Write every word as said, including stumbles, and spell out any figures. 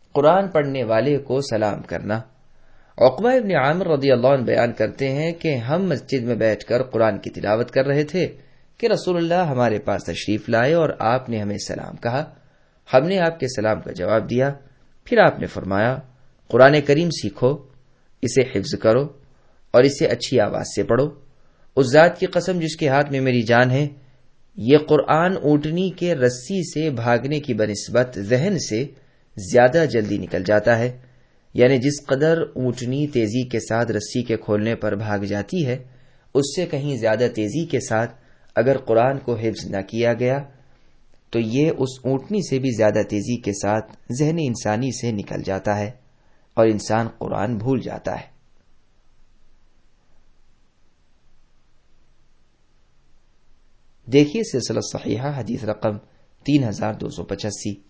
قرآن پڑھنے والے کو سلام کرنا۔ عقبہ ابن عامر رضی اللہ عنہ بیان کرتے ہیں کہ ہم مسجد میں بیٹھ کر قرآن کی تلاوت کر رہے تھے کہ رسول اللہ ہمارے پاس تشریف لائے اور آپ نے ہمیں سلام کہا۔ ہم نے آپ کے سلام کا جواب دیا۔ پھر آپ نے فرمایا، قرآن کریم سیکھو، اسے حفظ کرو اور اسے اچھی آواز سے پڑھو۔ اس ذات کی قسم جس کے ہاتھ میں میری جان ہے، یہ قرآن اونٹنی کے رسی سے بھاگنے کی بنسبت ذہن سے زیادہ جلدی نکل جاتا ہے، یعنی جس قدر اونٹنی تیزی کے ساتھ رسی کے کھولنے پر بھاگ جاتی ہے، اس سے کہیں زیادہ تیزی کے ساتھ اگر قرآن کو حفظ نہ کیا گیا تو یہ اس اونٹنی سے بھی زیادہ تیزی کے ساتھ ذہن انسانی سے نکل جاتا ہے اور انسان قرآن بھول جاتا ہے۔ دیکھیے سلسلہ صحیحہ حدیث رقم تین ہزار دو سو پچاسی۔